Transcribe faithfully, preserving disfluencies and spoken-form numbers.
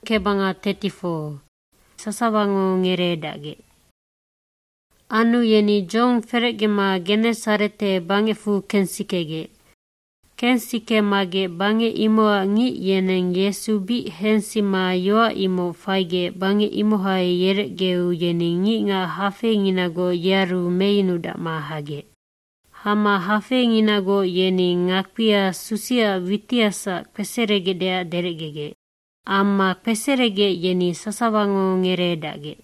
Kebanga thirty-four. Sasawango ngeredage. Anu yeni jong feregema genesarete bangefu kensikege. Kensike mage bange imoa ngi yeneng Yesu bi hensima yoa imo faige bange imoha yeregeu yeni ngi nga hafe nginago yaru meinuda mahage. Hama hafe nginago yeni ngakpia susia vitiasa peseregedea deregege. Amma peserege yeni sasawango ngeredage.